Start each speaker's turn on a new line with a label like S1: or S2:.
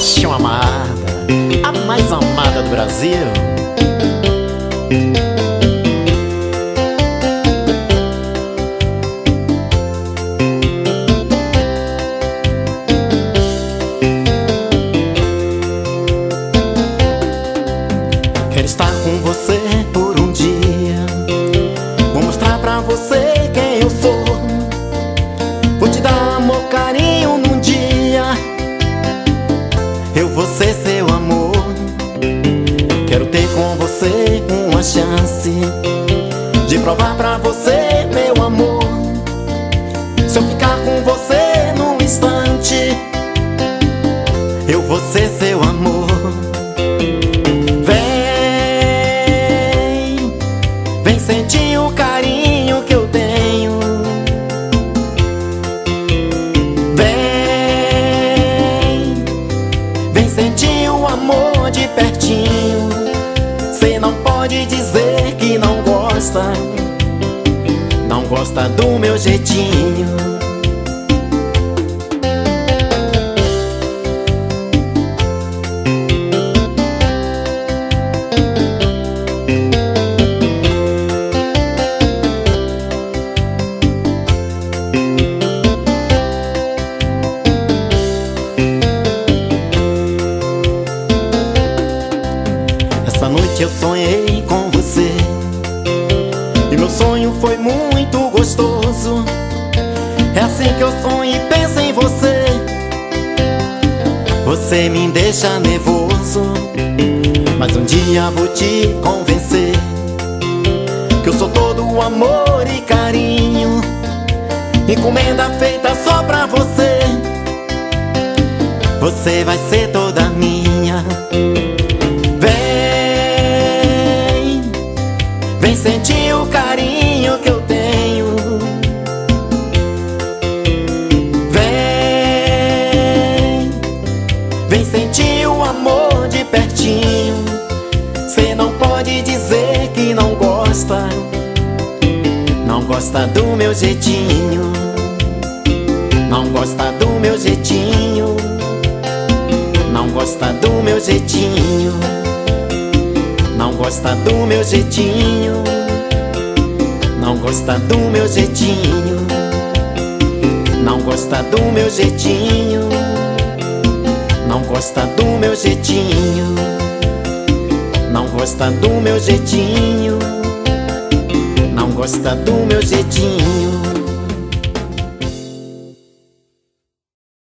S1: paixão amada, a mais amada do Brasil. Quero estar com você por um dia. Vou mostrar pra você quem eu sou. Vou te dar amor, carinho num dia. Eu vou ser seu amor. Quero ter com você uma chance de provar pra você, meu amor. Se eu ficar com você num instante, eu vou ser seu amor. Vem sentir o carinho que eu tenho. Vem sentir o amor de pertinho. Cê não pode dizer que não gosta, não gosta do meu jeitinho. Essa noite eu sonhei com você e meu sonho foi muito gostoso. É assim que eu sonho e penso em você. Você me deixa nervoso, mas um dia vou te convencer que eu sou todo amor e carinho, encomenda feita só pra você. Você vai ser toda minha. Vem sentir o carinho que eu tenho. Vem sentir o amor de pertinho. Cê não pode dizer que não gosta, não gosta do meu jeitinho. Não gosta do meu jeitinho. Não gosta do meu jeitinho. Não gosta do meu jeitinho. Não gosta do meu jeitinho. Não gosta do meu jeitinho. Não gosta do meu jeitinho. Não gosta do meu jeitinho. Não gosta do meu jeitinho.